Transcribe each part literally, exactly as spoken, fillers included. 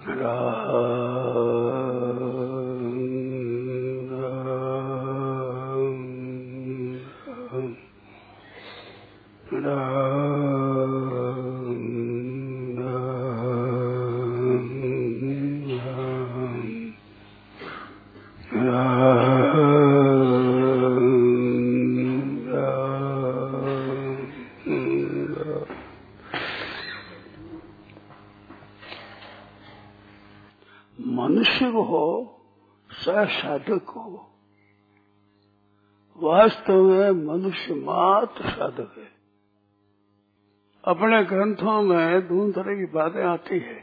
मनुष्य को हो चाहे साधक हो, वास्तव में मनुष्य मात्र साधक है। अपने ग्रंथों में दोनों तरह की बातें आती है,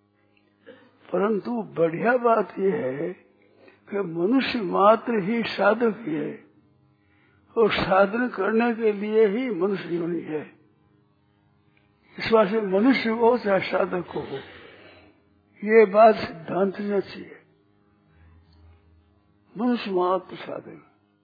परंतु बढ़िया बात यह है कि मनुष्य मात्र ही साधक ही है और साधन करने के लिए ही मनुष्य योनि है। इस बात से मनुष्य हो चाहे साधक हो, ये बात सिद्धांत में चाहिए। मनुष्य मात्र साधक,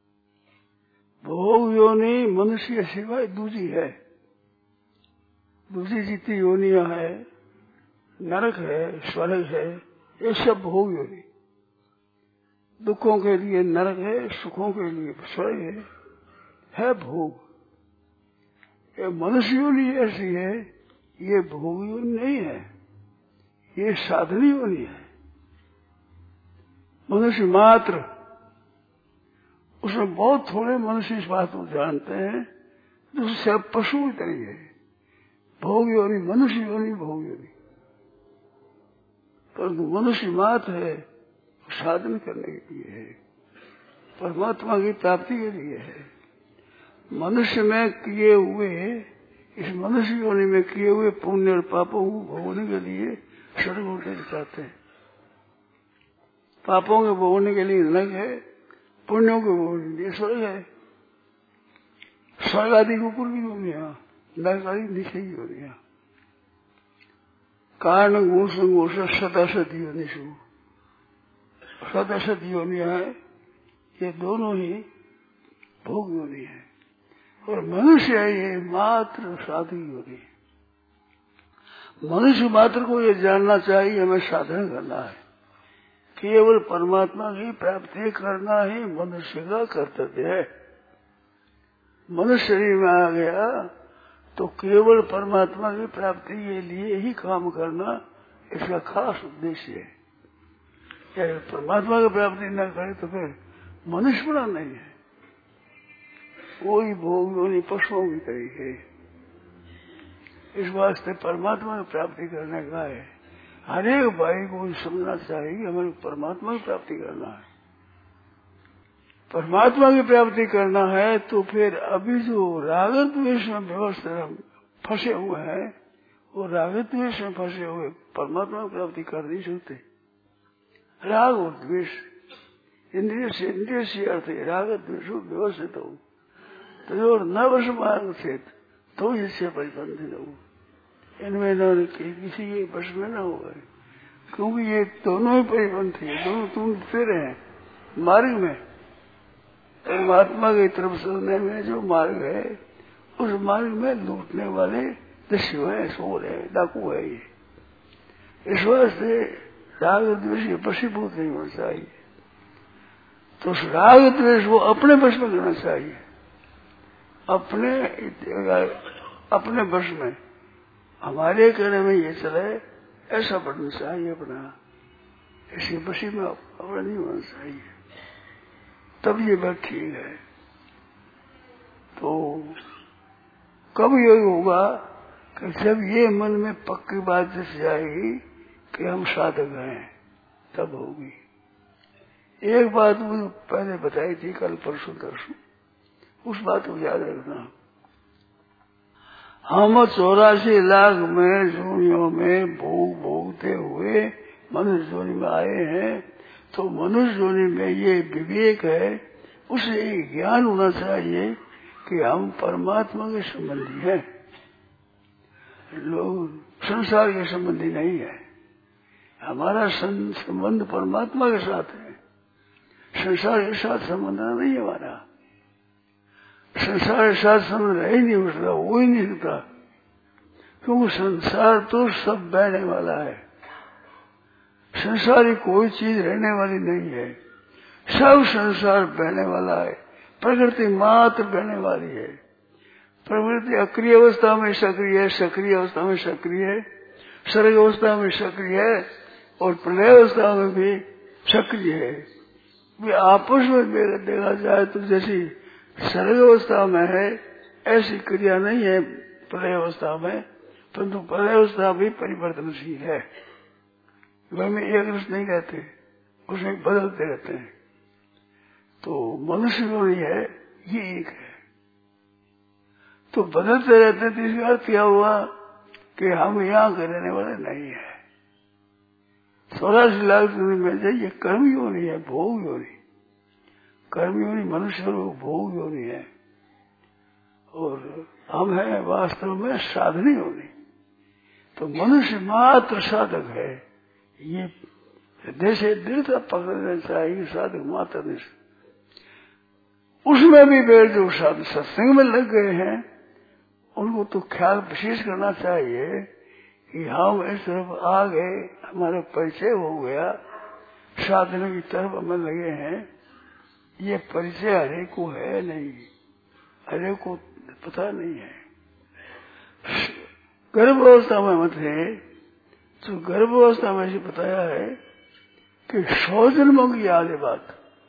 भोग योनि मनुष्य के सिवाय दूसरी है। दूसरी जितनी योनियां है, नरक है, स्वर्ग है, ये सब भोग योनि। दुखों के लिए नरक है, सुखों के लिए स्वर्ग है, है भोग। ये मनुष्य योनि ऐसी है, ये भोग योनि नहीं है, ये साधनी योनि है। मनुष्य मात्र, उसमें बहुत थोड़े मनुष्य इस बात को जानते हैं, दूसरे पशु की तरह है। भोग योनि मनुष्य योनि, भोग योनि, परंतु मनुष्य मात्र है, साधन करने के लिए है, परमात्मा की प्राप्ति के लिए है। मनुष्य में किए हुए, इस मनुष्य योनि में किए हुए पुण्य और पापों को भोगने के लिए स्वर्ग उठे जाते हैं। पापों के भोगने के लिए नरक है, पुण्यों के भोगने के लिए स्वर्ग है। स्वर्ग आदि के ऊपर की योनियां, नरक आदि नीचे की योनियां। कारण गुण संघोष सदासत योनिषु, सदासत योनियां है, ये दोनों ही भोग योनि है। और मनुष्य है ये मात्र साधु योनि है। मनुष्य मात्र को ये जानना चाहिए हमें साधन करना है, केवल परमात्मा की प्राप्ति करना ही मनुष्य का कर्तव्य है। मनुष्य शरीर में आ गया तो केवल परमात्मा की प्राप्ति के लिए ही काम करना इसका खास उद्देश्य है। चाहे परमात्मा की प्राप्ति न करे तो फिर मनुष्य बना नहीं है, कोई भोग योनि पशुओं की तरह है। इस वास्ते परमात्मा की प्राप्ति करने का है। हर एक भाई को समझना चाहिए कि हमें परमात्मा की प्राप्ति करना है। परमात्मा की प्राप्ति करना है तो फिर अभी जो राग द्वेष में व्यवस्था फंसे हुए हैं, वो राग द्वेष में फंसे हुए परमात्मा की प्राप्ति कर नहीं सकते। राग और द्वेष इंद्रिय से इंद्रिय से अर्थ है, राग द्वेष व्यवस्थित हो तो न वश मार्ग से तो इससे परिबंधित हो, इनमें न किसी के वश में न हो गए, क्योंकि ये दोनों ही परिबंध है, दोनों तुम फिर हैं मार्ग में। परमात्मा की तरफ चलने में जो मार्ग है, उस मार्ग में लूटने वाले दस्यु है, सोर है, डाकू है। ये इस वास्ते राग द्वेष के वशीभूत नहीं होना चाहिए। तो उस राग द्वेष को अपने वश में करना चाहिए, अपने अपने वश में। हमारे कहने में ये चले ऐसा बढ़ना चाहिए अपना, इसी वशी में अपना नहीं होना चाहिए, तब ये बात ठीक है। तो कब ये होगा कि जब ये मन में पक्की बात जैसे जाएगी कि हम साधक हैं, तब होगी। एक बात मुझे पहले बताई थी कल परसों तरसों, उस बात को याद रखना। हम चौरासी लाख में जोनियों में भोग भोगते हुए मनुष्य जोनि में आए हैं, तो मनुष्य जोनि में ये विवेक है, उसे ज्ञान होना चाहिए कि हम परमात्मा के संबंधी हैं, लोग संसार के संबंधी नहीं है। हमारा संबंध परमात्मा के साथ है, संसार के साथ संबंध नहीं है हमारा। संसार के साथ संबंध रह ही नहीं हो सकता, हो ही नहीं सकता, क्योंकि संसार तो सब बहने वाला है। संसारी कोई चीज रहने वाली नहीं है, सब संसार बहने वाला है। प्रकृति मात्र बहने वाली है। प्रकृति अक्रिय अवस्था में सक्रिय है, सक्रिय अवस्था में सक्रिय है, सर्ग अवस्था में सक्रिय है और प्रलय अवस्था में भी सक्रिय है। वे आपस में देखा जाए तो जैसी सर्ग अवस्था में है ऐसी क्रिया नहीं है प्रलय अवस्था में, परंतु प्रलय अवस्था भी परिवर्तनशील है। वह में एक रस नहीं रहते, उसमें बदलते रहते हैं। तो मनुष्य जो है ये एक है, तो बदलते रहते हैं। तो इसका अर्थ क्या हुआ कि हम यहाँ के रहने वाले नहीं है। चौरासी लाख में से ये कर्म योनि है, भोग योनि। कर्म योनि मनुष्य लोग भोग योनि है और हम है वास्तव में साधनी योनि। तो मनुष्य मात्र साधक है। ये हृदय से दृढ़ता पकड़ना चाहिए, साधक मात्र नहीं। उसमें भी वे जो साधु सत्संग में लग गए हैं उनको तो ख्याल विशेष करना चाहिए कि हम इस तरफ आ गए, हमारा परिचय हो गया, साधन की तरफ हमें लगे हैं। ये परिचय हरे को है नहीं, हरे को पता नहीं है। गर्भ अवस्था में मत है तो गर्भ अवस्था में ऐसे बताया है कि सौ जन्मों की याद है बात।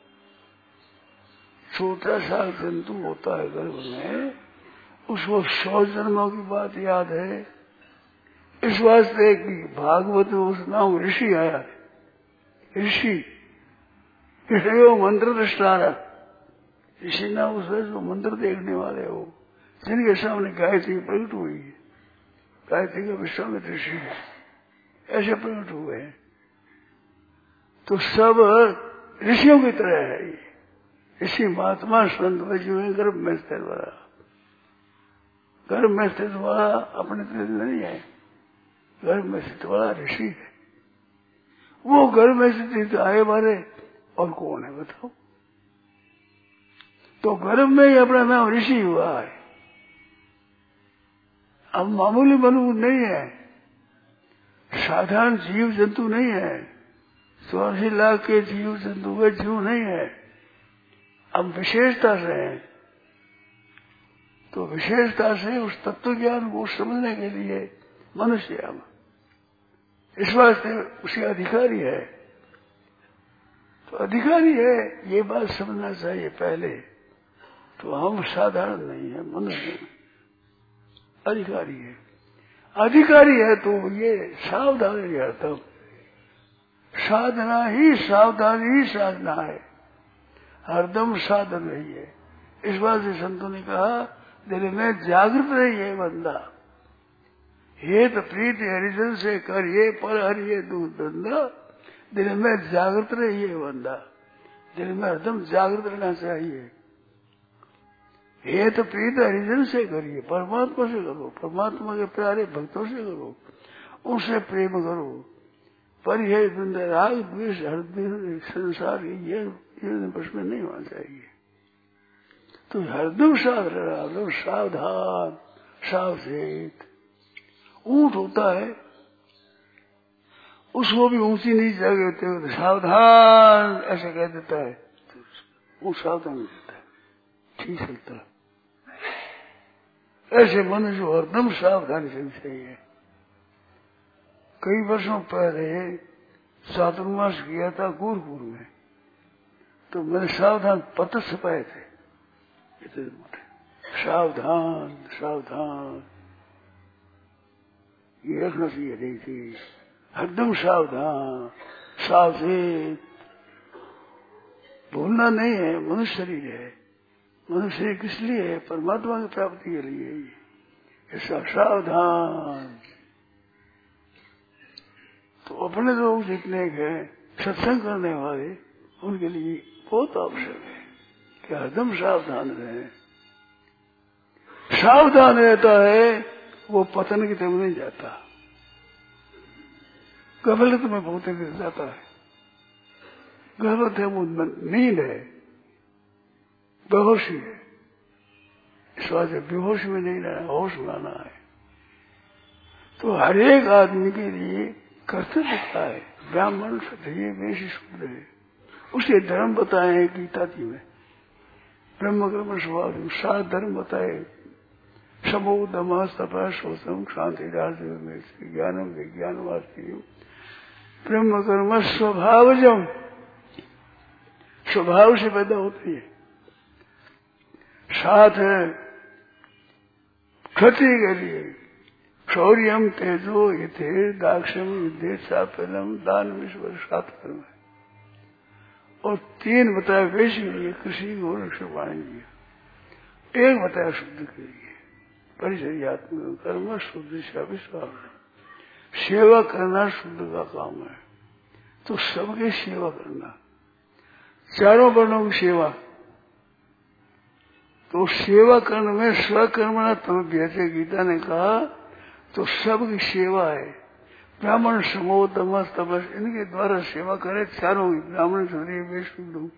छोटा सा जंतु होता है गर्भ में, उसको सौ जन्मों की बात याद है। इस वास्ते कि भागवत में उस नाम ऋषि आया है। ऋषि ऋषि मंत्र दृष्टारा, ऋषि नाम उस जो मंत्र देखने वाले हो, जिनके सामने गायत्री प्रकट हुई है। गायत्री का विश्वामित्र ऋषि है, ऐसे प्रकट हुए हैं। तो सब ऋषियों की तरह है ये। ऋषि महात्मा संत जो है गर्भ में स्थित वाला, गर्भ में स्थित वाला अपने तरह नहीं है, गर्भ में स्थित वाला ऋषि है। वो गर्भ में स्थित आए वाले और कौन है बताओ? तो गर्भ में ही अपना नाम ऋषि हुआ है। अब मामूली मनुष्य नहीं है, साधारण जीव जंतु नहीं है, चौरासी लाख के जीव जंतु के जीव नहीं है। अब विशेषता से है, तो विशेषता से उस तत्व ज्ञान को समझने के लिए मनुष्य हम इस वास्ते उसी अधिकारी है। तो अधिकारी है ये बात समझना चाहिए पहले। तो हम साधारण नहीं है, मनुष्य अधिकारी है। अधिकारी है तो ये सावधानी हरदम, साधना ही सावधानी ही साधना है, हरदम साधन रही है। इस बात से संतों ने कहा दिल में जागृत रही है बंदा, हे तो प्रीत हरिजन से करिए पर हरिये दूध धंधा। दिल में जागृत रही है बंदा, दिल में हरदम जागृत रहना चाहिए। हे तो प्रीत हरिजन से करिए, परमात्मा से करो, परमात्मा के प्यारे भक्तों से करो, उनसे प्रेम करो। पर यह बंदा राग द्वेष हरदम संसार ये बस में नहीं होना चाहिए। तो हरदम साध रहा, सावधान सावचेत। ऊंट होता है उसको भी ऊंची नीची जगह होते हुए सावधान ऐसे कह देता है, वो सावधान देता है, ठीक चलता है। ऐसे मनुष्य हरदम सावधानी चलनी चाहिए। कई वर्षों पहले चातुर्मास किया था गोरखपुर में, तो मैंने सावधान पत्र छपाए थे इतने मोटे, सावधान सावधान ये रखना चाहिए। देखिए हरदम सावधान सावचेत, भूलना नहीं है। मनुष्य शरीर है, मनुष्य शरीर किस लिए है? परमात्मा की प्राप्ति के लिए। ऐसा सावधान। तो अपने लोग जितने हैं सत्संग करने वाले उनके लिए बहुत आवश्यक है कि हरदम सावधान रहे। सावधान रहता है वो पतन की तरफ नहीं जाता, गफलत में बहुत गिर जाता है। गफलत है वो नींद है, बेहोशी है। इस वजह बेहोश में नहीं रहना, होश लाना है। तो हर एक आदमी के लिए कर्तव्य क्या है? ब्राह्मण क्षत्रिय वैश्य शूद्र है। उसे धर्म बताए गीता जी में, ब्रह्म कर्म स्वभाव सात धर्म बताए, समो दमा तपः शोषम शांति राजयोगम ज्ञानम विज्ञान वास्तव ब्रह्म कर्म स्वभावजम, स्वभाव से पैदा होती है। सात है क्षत्रिय के लिए शौर्यम तेजो यथे दाक्षम युद्धे साफल्यम दान विश्व सात कर्म है। और तीन बताया वैश्य के लिए कृषि गोरक्ष वाणिज्य, एक बताया शुद्ध के लिए परिचर्यात्मक कर्म शुद्ध से विश्वास, सेवा करना शुद्ध का काम है। तो सबकी सेवा करना, चारों वर्णों की सेवा, तो सेवा करने में स्वकर्म न तम व्यथे गीता ने कहा, तो सबकी सेवा है। ब्राह्मण समो तमस तपस इनके द्वारा सेवा करे चारों की, ब्राह्मण क्षत्रिय वैश्य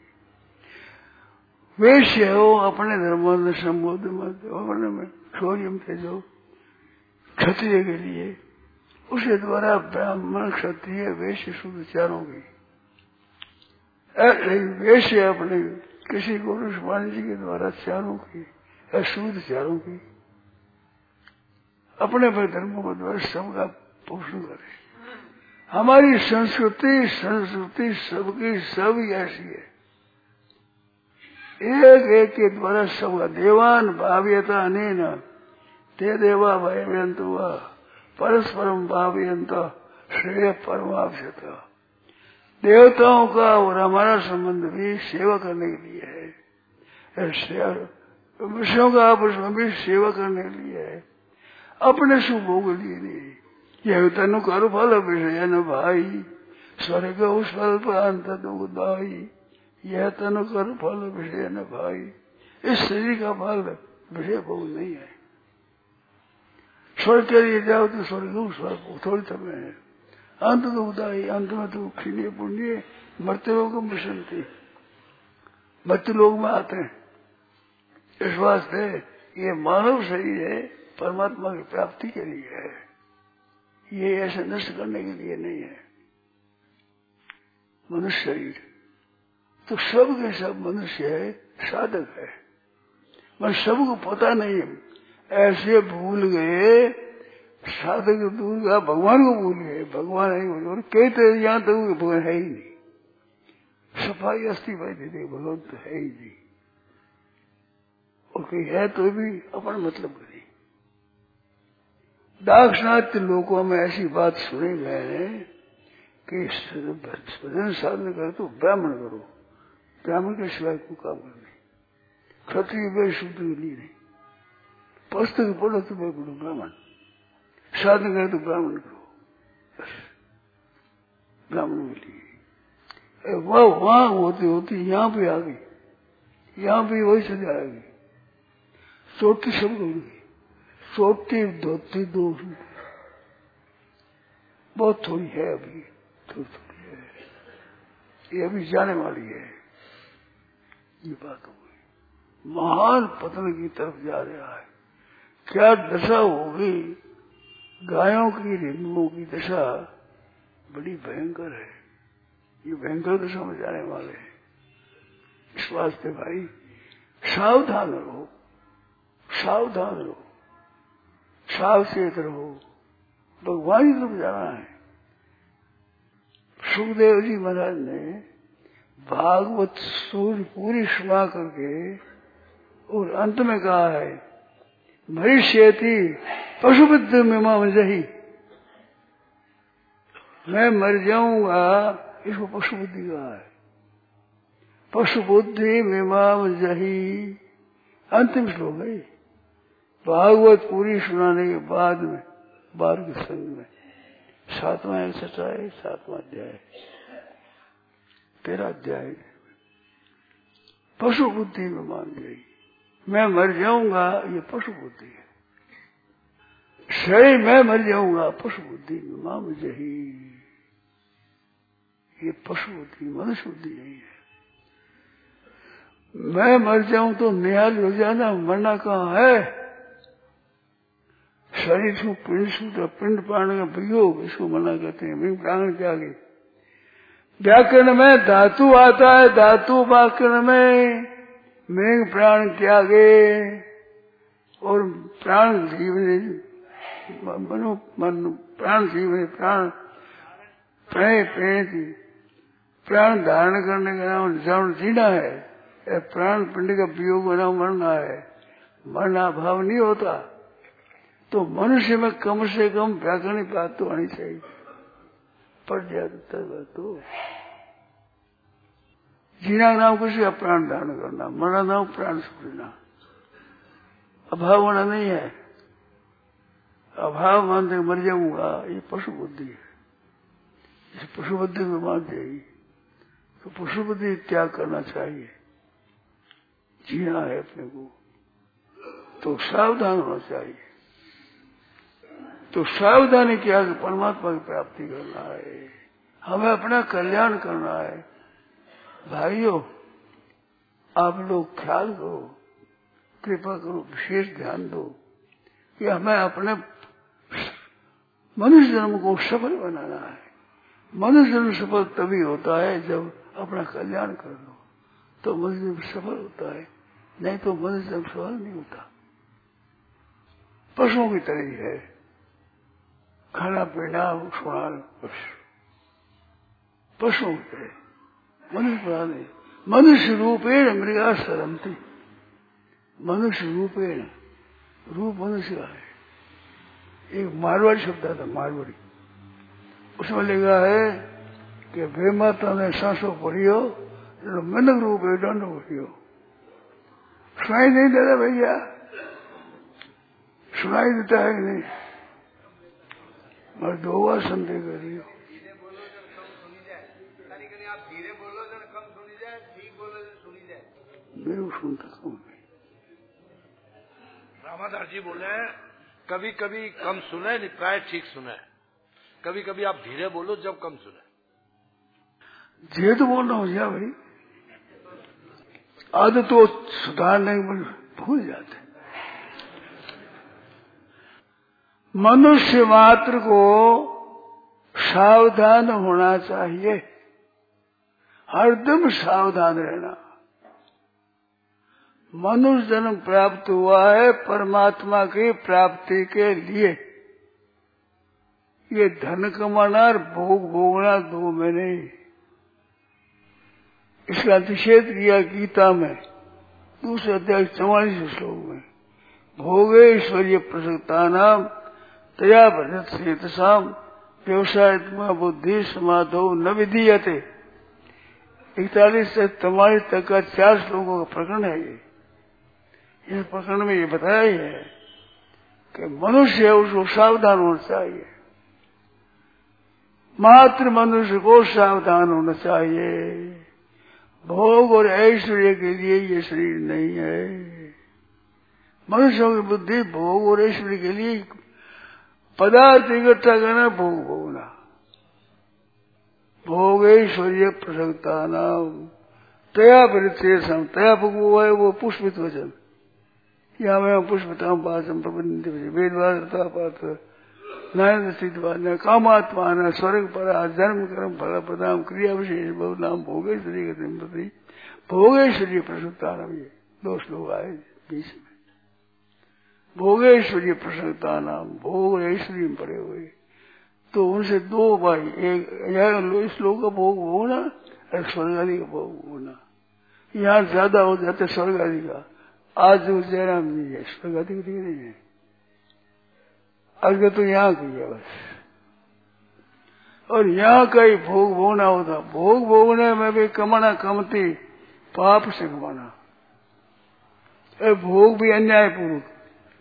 वैश्य हो अपने धर्म संबोध अपने में शौर्य थे जो क्षत्रिय के लिए, उसके द्वारा ब्राह्मण क्षत्रिय वैश्य शुद्ध चारों की, वैश्य अपने किसी गोरुष वाणिज्य के द्वारा चारों की, अशुद्ध चारों की, अपने अपने धर्मों के द्वारा सबका पोषण करे। हमारी संस्कृति संस्कृति सबकी सब ऐसी है, एक एक के द्वारा सबका देवान भाव्यता अनेन ते देवा भयंत हुआ परस्परम भाव्यंत श्रेय परमावश्यत। देवताओं का और हमारा संबंध भी सेवा करने के लिए है, विषयों का आपस में भी सेवा करने के लिए है, अपने सुख भोग के लिए नहीं। यह तनु कर फल विषय न भाई स्वर्ग उस फल पर अंत दुदाई, यह तनु कर फल विषय न भाई, इस शरीर का फल विषय भोग नहीं है। स्वर्ग के लिए जाओ तो स्वर्ग उस फल थोड़ी समय है, अंत दुदाई, अंत में तो क्षीण पुण्य मरते लोग मिशन थी, मृत्यु लोग में आते हैं। इस वास्ते ये मानव शरीर है, परमात्मा की प्राप्ति के लिए है, ये ऐसे नष्ट करने के लिए नहीं है। मनुष्य शरीर तो सब के सब मनुष्य है, साधक है, मगर सबको पता नहीं है, ऐसे भूल गए साधक दूर का, भगवान को भूल गए, भगवान है और कहते यहाँ तक भगवान है ही नहीं, सफाई अस्थि भाई देते भगवान तो है ही नहीं, और कहीं है तो भी अपन मतलब करें। दाक्षिणात्य लोगों में ऐसी बात सुनी मैंने कि भजन साधन करे तो ब्राह्मण करो, ब्राह्मण के सिवाय को काम करने, क्षत्रिय वैश्य शूद्र के लिए नहीं, पुस्तक पढ़ो तो मैं पढ़ो ब्राह्मण, साधन करे तो ब्राह्मण करो, बस ब्राह्मण के लिए। वह वहां होती होती यहाँ भी आ गई, यहाँ भी वही सजा आ गई, चोटी सब गई, चोटी धोती दो बहुत थोड़ी है, अभी थोड़ी थोड़ी है, ये अभी जाने वाली है। ये बात हो गई, महान पतन की तरफ जा रहा है। क्या दशा होगी गायों की, रिंगों की दशा बड़ी भयंकर है, ये भयंकर दशा में जाने वाले हैं। इस वास्ते भाई सावधान रहो, सावधान रहो, सावचेत रहो, भगवान की तरफ जाना है। सुखदेव जी महाराज ने भागवत सूर्य पूरी सुना करके और अंत में कहा है, भविष्यति पशुबुद्धि में मां जही, मैं मर जाऊंगा, इसको पशु बुद्धि कहा है, पशु बुद्धि में मां जही, अंतिम श्लोक है। भागवत पूरी सुनाने के बाद में बार के संग में सातवां एक सचाए सातवां अध्याय तेरा अध्याय, पशु बुद्धि में मान गई, मैं मर जाऊंगा, ये पशु बुद्धि है, शरीर मैं मर जाऊंगा, पशु बुद्धि में माम जही, ये पशु बुद्धि मनुष्य बुद्धि नहीं है। मैं मर जाऊं तो निहाल हो जाना, मरना कहाँ है। शरीर को पिंड सूत्र पिंड प्राण का वियोग इसको मना करते हैं, मैं प्राण त्यागे, व्याकरण में धातु आता है, धातु व्याकरण में मेघ प्राण त्यागे और प्राण जीवने मनो मन प्राण जीवने प्राण प्रणय प्रेरणती प्राण धारण करने का नाम जन्म जीना है, प्राण पिंड का वियोग का नाम मरना है। मरना भाव नहीं होता तो मनुष्य में कम से कम व्याकरणिक बात तो आनी चाहिए। पड़ जाता तो जीना नाम कुछ का प्राण धारण करना, मरना नाम प्राण छोड़ना। अभाव होना नहीं है, अभाव मानते मर जाऊंगा ये पशु बुद्धि है। इस पशु बुद्धि में मान जाएगी तो पशु बुद्धि त्याग करना चाहिए। जीना है अपने को तो सावधान होना चाहिए। तो सावधानी क्या कि परमात्मा की प्राप्ति करना है, हमें अपना कल्याण करना है। भाइयों आप लोग ख्याल करो, कृपा करो, विशेष ध्यान दो कि हमें अपने मनुष्य जन्म को सफल बनाना है। मनुष्य जन्म सफल तभी होता है जब अपना कल्याण कर लो तो मनुष्य जन्म सफल होता है, नहीं तो मनुष्य जन्म सफल नहीं होता। पशुओं की तरह ही है, खाना पीना सोना बस पशुओं की तरह। मनुष्य बना नहीं, मनुष्य रूपेण मृगा सरंती, मनुष्य रूपेण, रूप मनुष्य का है। एक मारवाड़ी शब्द था, मारवाड़ी, उसमें लिखा है कि वे माता ने सांसों पड़ी हो मनक रूप है दंड पड़ी हो। सुनाई नहीं देता भैया, सुनाई देता है कि नहीं? मैं दो बार संदेह कर रही हूँ। धीरे बोलो जब कम सुनी जाए, आप धीरे बोलो जब कम सुनी जाए, ठीक बोलो जब सुनी जाए। मैं वो सुनता हूँ। रामादास जी बोले कभी कभी कम सुने नहीं प्राय ठीक सुने, कभी कभी आप धीरे बोलो जब कम सुने। धीरे तो बोल रहा हूँ क्या भाई, आदत तो सुधारने में भूल जाते। मनुष्य मात्र को सावधान होना चाहिए, हरदम सावधान रहना। मनुष्य जन्म प्राप्त हुआ है परमात्मा की प्राप्ति के लिए। ये धन कमाना और भोग भोगना दो में नहीं। इसका निषेध किया गीता में दूसरे अध्याय चौवालीस श्लोक में, भोगेश्वर्य प्रसक्ता नाम तया भजत शाम व्यवसाय बुद्धि समाधो न विधीयते। इकतालीस से तैतालीस तक का चार श्लोकों का प्रकरण है ये। इस प्रकरण में ये बताया ही है कि मनुष्य है उसको सावधान होना चाहिए, मात्र मनुष्य को सावधान होना चाहिए। भोग और ऐश्वर्य के लिए ये शरीर नहीं है। मनुष्यों की बुद्धि भोग और ऐश्वर्य के लिए पदार्थ इकट्ठा करना, भोग भोगना। भोग ऐश्वर्य प्रसक्ता नाम तया परिचय तया भोग है वो पुष्पित वचन। यहाँ में पुष्पता पाचम प्रबंध वेदवादता पात्र नारायण सिद्धवा न कामात्मा न स्वर्ग परा जन्म कर्म फल प्रदाम क्रिया विशेष बहु नाम भोगेश्वरी गति भोगेश्वरी प्रसुप्ता नाम। ये दो श्लोक आए बीच में। भोगेश्वरी प्रसन्नता नाम, भोग ऐश्वर्य में पड़े हुए तो उनसे दो भाई, एक श्लोक का भोग भोगना और स्वर्ग आदि का भोग भोगना। यहाँ ज्यादा हो जाते स्वर्ग आदि का। आज जो जयराम जी है स्वर्ग आदि का नहीं है, अगर तो यहाँ की है बस। और यहाँ का ही भोग भोगना होता। भोग भोगने में भी कमाना कमती पाप से कमाना, भोग भी अन्यायपूर्वक।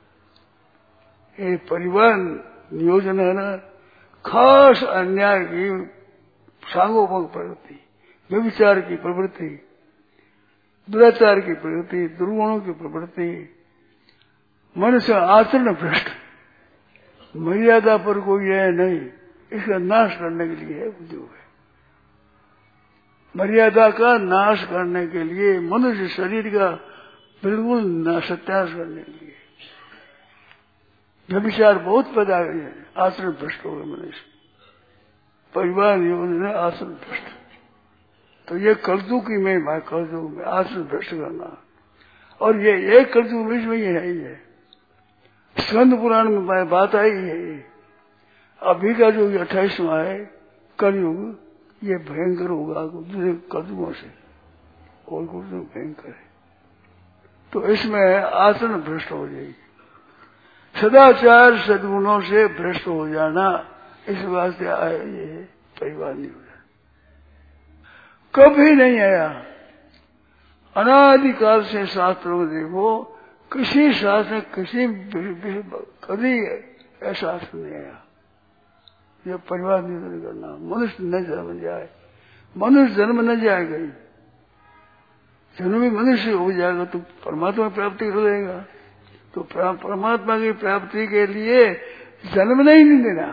ये परिवार नियोजन है ना, खास अन्याय की सांगोपांग प्रवृत्ति, व्यभिचार की प्रवृत्ति, दुराचार की प्रवृत्ति, दुर्गुणों की प्रवृत्ति, मनुष्य आचरण भ्रष्ट, मर्यादा पर कोई है नहीं, इसका नाश करने के लिए उद्योग है। मर्यादा का नाश करने के लिए, मनुष्य शरीर का बिल्कुल सत्यानाश करने के लिए व्यभिचार बहुत पैदा हुए, आचरण भ्रष्ट हो गए मनुष्य। परिवार नियोजन है आचरण भ्रष्ट। तो ये कलयुग की महिमा है, कलयुग में आसन भ्रष्ट करना। और ये एक कलयुग में इसमें ये है, ये स्कंद पुराण में बात आई है। अभी का जो अट्ठाईसवां है कलयुग, ये भयंकर होगा दूसरे कलयुगों से, और कुछ भयंकर है। तो इसमें आसन भ्रष्ट हो जाएगी, सदाचार सद्गुणों से भ्रष्ट हो जाना, इस वास्ते आया ये परिवार नहीं हो जाए, कभी नहीं आया। अनादिकाल से शास्त्रों में देखो, किसी शास्त्र किसी कभी ऐसा शास्त्र नहीं आया ये परिवार निधन करना। मनुष्य न जन्म जाए, मनुष्य जन्म न जाएगा, जन्म भी मनुष्य हो जाएगा तो परमात्मा प्राप्ति हो जाएगा। तो परमात्मा की प्राप्ति के लिए जन्म नहीं देना,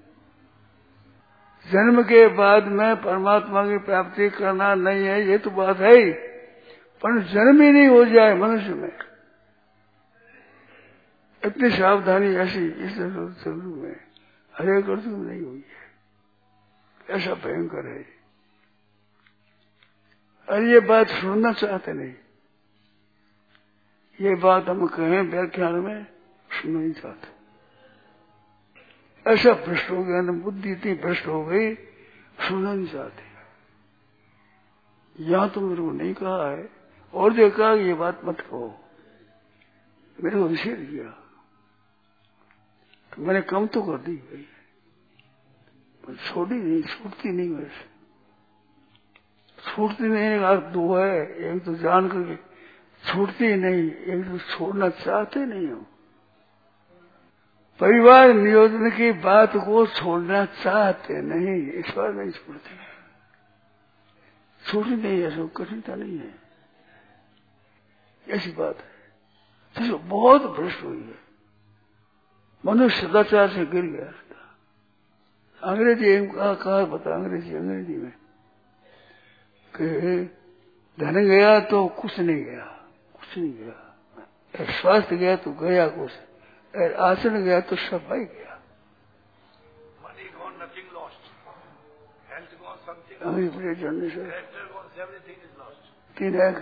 जन्म के बाद में परमात्मा की प्राप्ति करना नहीं है, ये तो बात है, पर जन्म ही नहीं हो जाए मनुष्य में, इतनी सावधानी ऐसी इस जरूर में हरेक अर्थ में नहीं हुई है, ऐसा भयंकर है। और ये बात सुनना चाहते नहीं, ये बात हम कहें व्याख्यान में सुनना नहीं चाहते, ऐसा भ्रष्ट हो गया, बुद्धि इतनी भ्रष्ट हो गई, सुनना नहीं चाहते। यहां तो मेरे को नहीं कहा है, और जो कहा ये बात मत कहो, मेरे को निषेध किया, तो मैंने कम तो कर दी भाई, पर छोड़ी नहीं, छूटती नहीं मेरे से, छूटती नहीं का दो है, एक तो जान करके छूटती नहीं, एक तो छोड़ना चाहते नहीं हो। परिवार नियोजन की बात को छोड़ना चाहते नहीं, इस बार नहीं छोड़ते, छूटी नहीं, ऐसा कठिनता नहीं है, ऐसी बात है। तो बहुत भ्रष्ट हुई है, मनुष्य सदाचार से गिर गया था। अंग्रेजी कहा, कहा बता अंग्रेजी अंग्रेजी में कि धन गया तो कुछ नहीं गया, कुछ नहीं गया, स्वास्थ्य गया तो गया कुछ, आसन गया तो सफाई गया। Money gone, nothing lost. Health gone, something lost. Character gone, everything is lost. तीन है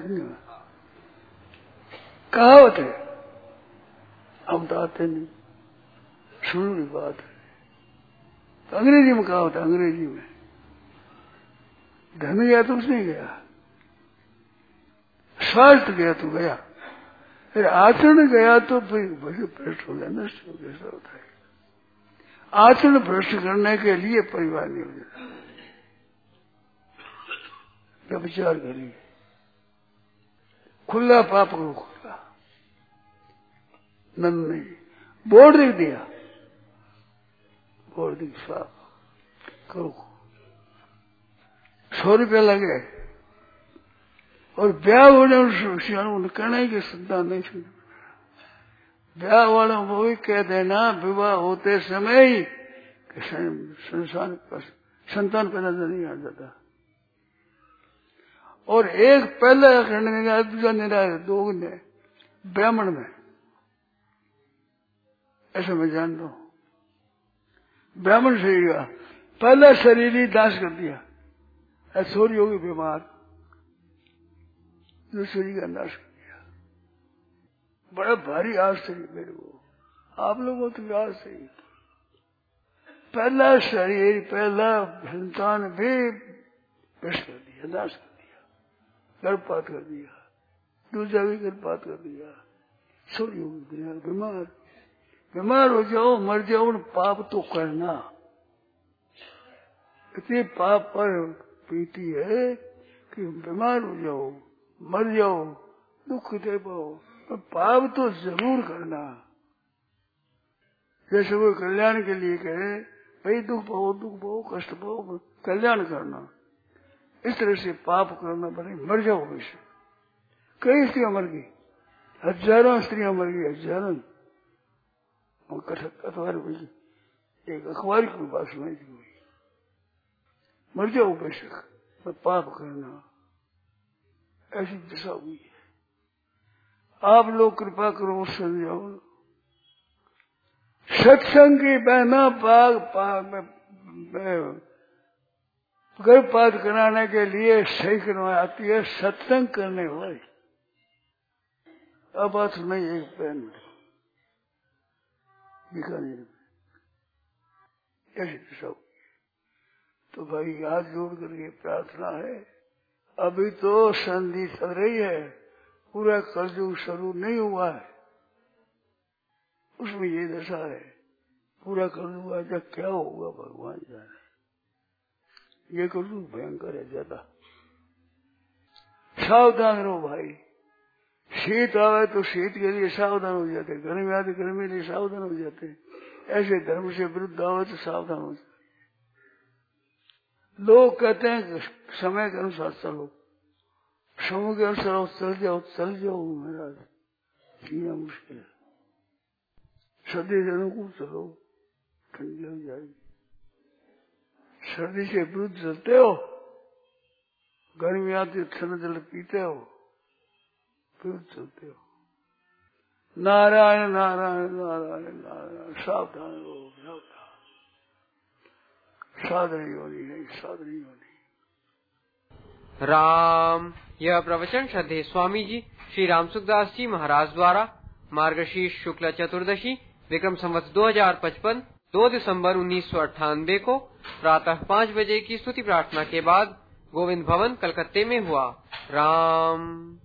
कहावत है, हम तो आते नहीं, सुनी बात है, तो अंग्रेजी में कहावत है, अंग्रेजी में धन गया तो कुछ नहीं गया, स्वास्थ्य गया तो गया, फिर आचरण गया तो फिर भ्रष्ट हो गया, नष्ट हो गया, ऐसा होता है। आचरण भ्रष्ट करने के लिए परिवार नहीं हो जाता, व्यभिचार करिए, खुला पाप करो, खुला नंद नहीं, बोर्ड लिख दिया, बोर्ड लिख साफ करो, सौ रुपया लगे, और ब्याह होने उन्हें कहना ही कि संतान नहीं सुन, ब्याह वालों को भी कह देना विवाह होते समय ही संतान संतान पैदा नहीं आ जाता, और एक पहले करने निराश, दूसरा निराश, दो ने ब्राह्मण में, ऐसा मैं जान दो, ब्राह्मण शरीर का पहला शरीर ही दास कर दिया, ऐश्वर्य होगी बीमार, दूसरी का नाश कर दिया। बड़ा भारी आश्चर्य मेरे को, आप लोगों को तो आश्चर्य, पहला शरीर पहला संतान भी भ्रष्ट कर दिया, नाश कर दिया, गर्भपात कर दिया, दूसरा भी गर्भपात कर दिया, छोरी हो गया, बीमार बीमार हो जाओ, मर जाओ, पाप तो करना, इतनी पाप पर पीती है कि बीमार हो जाओ, मर जाओ, दुख दे पाओ, पर पाप तो जरूर करना। जैसे कोई कल्याण के लिए कहे भाई दुख पाओ, दुख पाओ, कष्ट पाओ, कल्याण करना, इस तरह से पाप करना पड़े, मर जाओ वैसे। कई स्त्रियां मर गई, हजारों स्त्रियां मर गई, हजारों, अखबार हुई, एक अखबार की बात सुनाई थी, मर जाओ बेशक, पर पाप करना, ऐसी दशा हुई है। आप लोग कृपा करो, समझाओ, सत्संग की बहना पाग पाग में गर्भपात कराने के लिए सही करवाई आती है सत्संग करने वाली। अब बात नहीं एक बहन बीकानेर ऐसे सब। तो भाई हाथ जोड़ करके प्रार्थना है, अभी तो संधि चल रही है, पूरा कलयुग शुरू नहीं हुआ है, उसमें ये दशा है। पूरा कलयुग आजा क्या होगा भगवान जाने। ये कलयुग भयंकर है ज्यादा। सावधान रहो भाई। शीत आवे तो शीत के लिए सावधान हो जाते, गर्मी आती गर्मी के लिए सावधान हो जाते। ऐसे धर्म से विरुद्ध आवे तो सावधान हो जाते। लोग कहते हैं समय के अनुसार चलो, समय के अनुसार चल जाओ चल जाओ महाराज, जीना मुश्किल है। सर्दी से अनुकूल चलो, ठंडी हो जाएगी। सर्दी से विरुद्ध चलते हो, गर्मी आती ठंडा जल पीते हो, विरुद्ध चलते हो। नारायण नारायण नारायण नारायण। सावधान हो, सावधान। साधन योनि नहीं, साधन योनि। राम। यह प्रवचन श्रद्धेय स्वामी जी श्री राम सुखदास जी महाराज द्वारा मार्गशीर्ष शुक्ल चतुर्दशी विक्रम संवत दो हजार पचपन दो दिसंबर उन्नीस सौ अट्ठानबे को प्रातः पाँच बजे की स्तुति प्रार्थना के बाद गोविंद भवन कलकत्ते में हुआ। राम।